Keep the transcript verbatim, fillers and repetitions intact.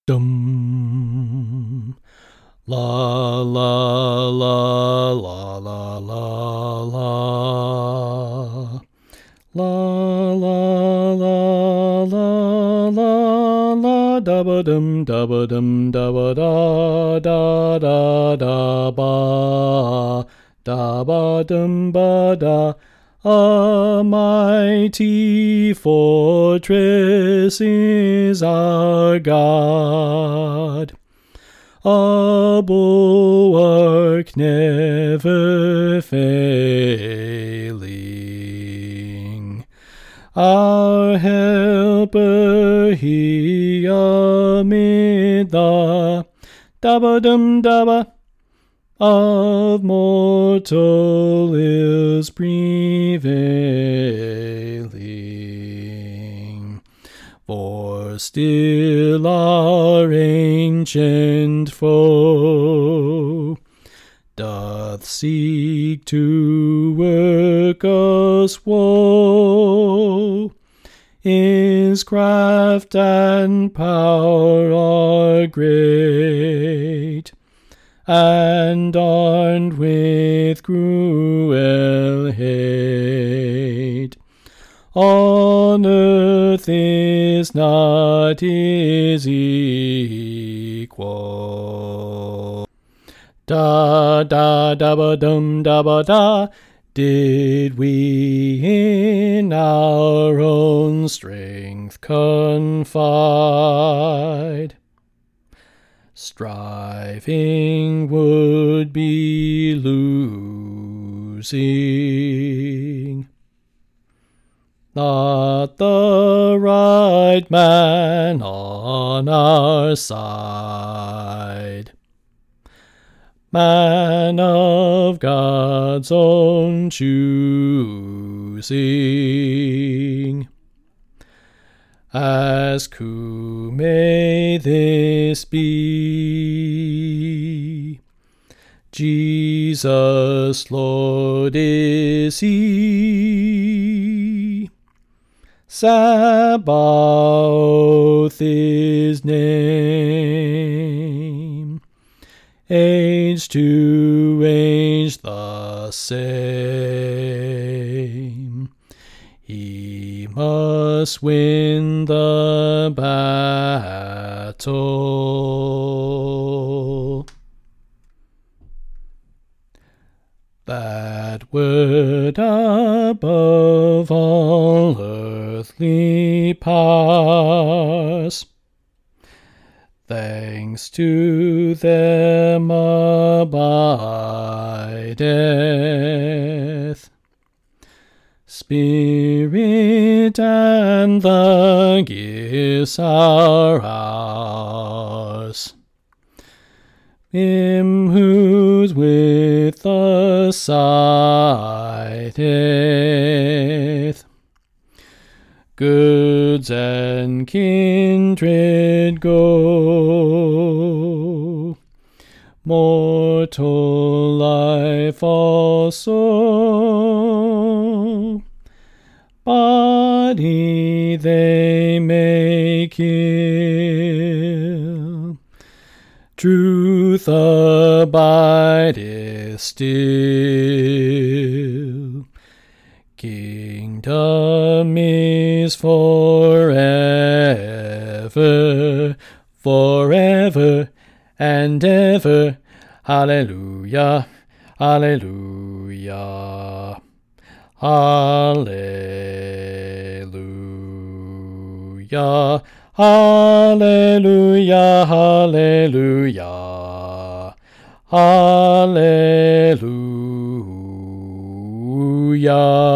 Dum. La la la la la la la. La la la la la la da ba dum da ba dum da ba da da da da ba da ba dum ba da. A mighty fortress is our God, a bulwark never failing. Our helper he amid the dabba-dum dabba of mortal ills prevailing. For still our ancient foe doth seek to work us woe. His craft and power are great, and armed with cruel hate. On earth is not his equal. Da da da ba dum da ba da. Did we in our own strength confide, striving would be losing. Not the right man on our side, man of God's own choosing. Ask who may this be? Jesus, Lord, is he. Sabaoth his name, age to age the same. He must win the battle. That word above all earthly powers, thanks to them abideth. Spirit and the gifts are ours. Him who's with us sideth, goods and kindred go, mortal life also. Body they may kill, truth abideth still. Kingdom is forever, forever and ever. Hallelujah, hallelujah, hallelujah. Hallelujah, hallelujah, hallelujah.